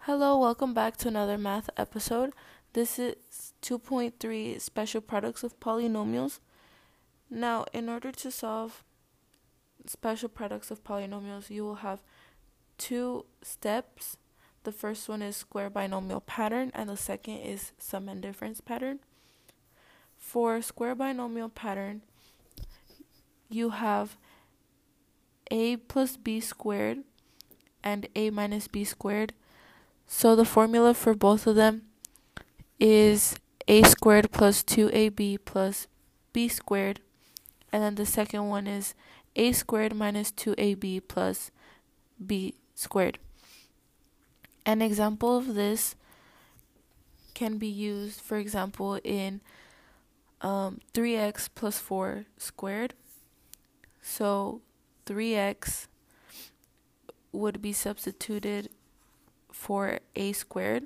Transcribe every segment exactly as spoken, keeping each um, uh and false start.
Hello, welcome back to another math episode. This is two point three special products of polynomials. Now, in order to solve special products of polynomials, you will have two steps. The first one is square binomial pattern, and the second is sum and difference pattern. For square binomial pattern, you have a plus b squared and a minus b squared. So the formula for both of them is a squared plus two a b plus b squared. And then the second one is a squared minus two a b plus b squared. An example of this can be used, for example, in um, three x plus four squared. So three x would be substituted for a squared.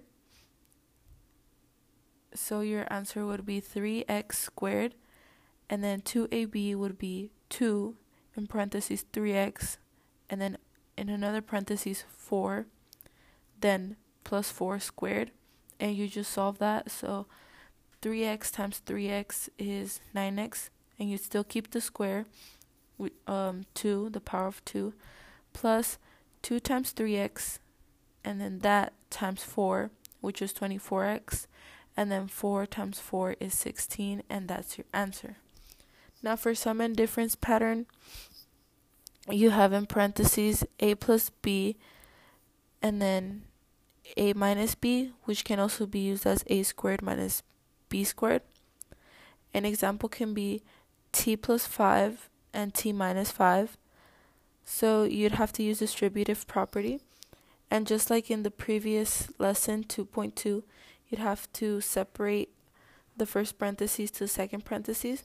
So your answer would be three x squared, and then two a b would be two, in parentheses three x, and then in another parentheses four, then plus four squared, and you just solve that. So three x times three x is nine x, and you still keep the square, with um, two, the power of two, plus two times three x, and then that times four, which is twenty-four x, and then four times four is sixteen, and that's your answer. Now for sum and difference pattern, you have in parentheses a plus b, and then a minus b, which can also be used as a squared minus b squared. An example can be t plus five and t minus five. So you'd have to use distributive property. And just like in the previous lesson, two point two, you'd have to separate the first parentheses to the second parentheses.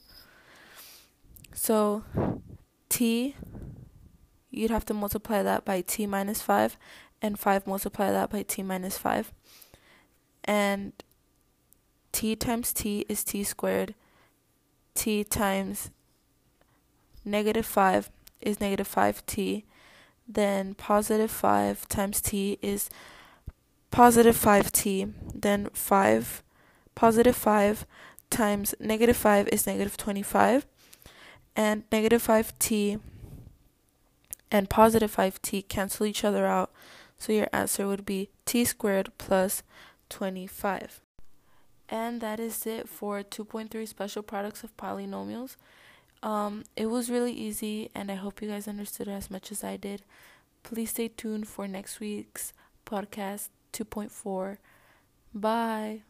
So t, you'd have to multiply that by t minus five, and five multiply that by t minus five. And t times t is t squared. T times negative five is negative five t. Then positive five times t is positive five t. Then five, positive five times negative five is negative twenty-five. And negative five t and positive five t cancel each other out. So your answer would be t squared plus twenty-five. And that is it for two point three special products of polynomials. Um, it was really easy, and I hope you guys understood it as much as I did. Please stay tuned for next week's podcast two point four. Bye.